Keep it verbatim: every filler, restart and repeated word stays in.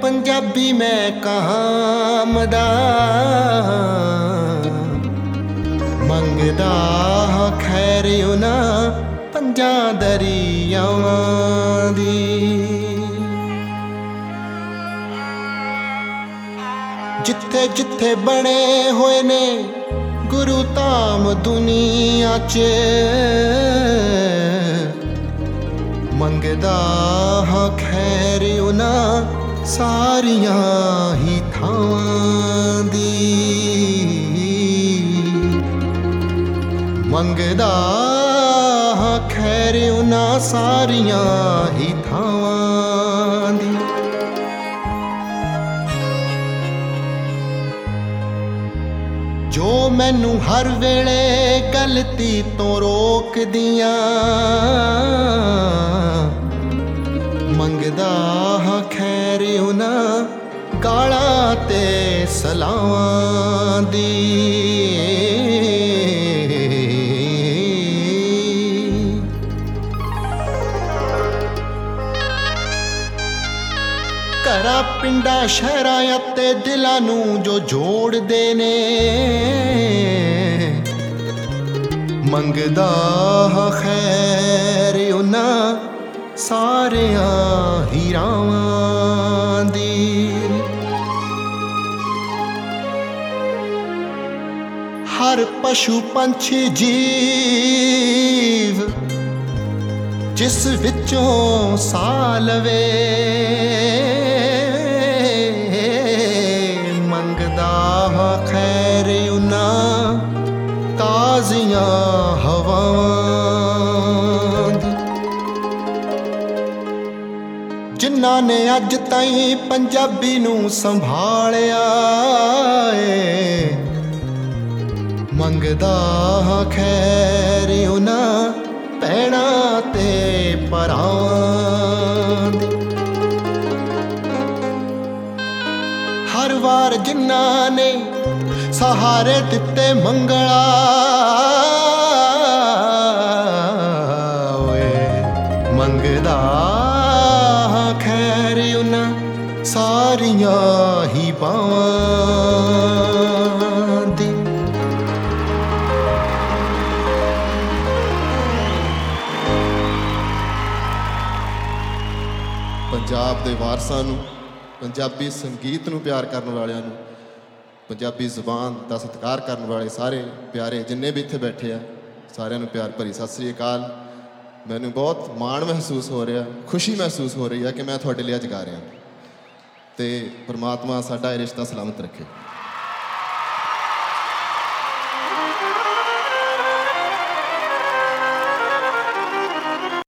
पंजाबी मैं कहाँ मदा मंगदा खैर उन्हां पंजां दरियावां दी। जिथे जिथे बने होए ने गुरु धाम दुनिया च मंगदा खैर उन्हां सारियां ही थावां दी। मंगदा खैर उन्हां सारियां ही थावां दी। जो मैनू हर वेले गलती तो रोक दियां मंगदा खैर उन्हां गालां ते सलावां दी। घरा पिंडा शहरां ते दिलां नूं जो जोड़दे ने मंगदा खैर उन्हां सारियां ही रावां दी। हर पशु पंछी जीव जिस विचों साह लवे मंगदा खैर उन्हां ताज़ियां हवावां दी। जिन्हां ने अज ताईं पंजाबी नूं संभालिया मंगदा खैर उन्हां भैणां ते भरावां दी। हर वार जिन्हां ने सहारे दिते मंगला मंगदा खैर उन्हां सारियां ही बावां दी। पंजाब दे वारसां नूं, पंजाबी संगीत नूं प्यार करन वालियां नूं, पंजाबी ज़ुबान दा सत्कार करन वाले सारे प्यारे जिन्ने भी इत्थे बैठे आ सारिआं नूं प्यार भरी सत श्री अकाल। मैनूं बहुत माण महसूस हो रहा, खुशी महसूस हो रही है कि मैं तुहाडे लिए अज गा रहा ते परमात्मा साडा ये रिश्ता सलामत रखे।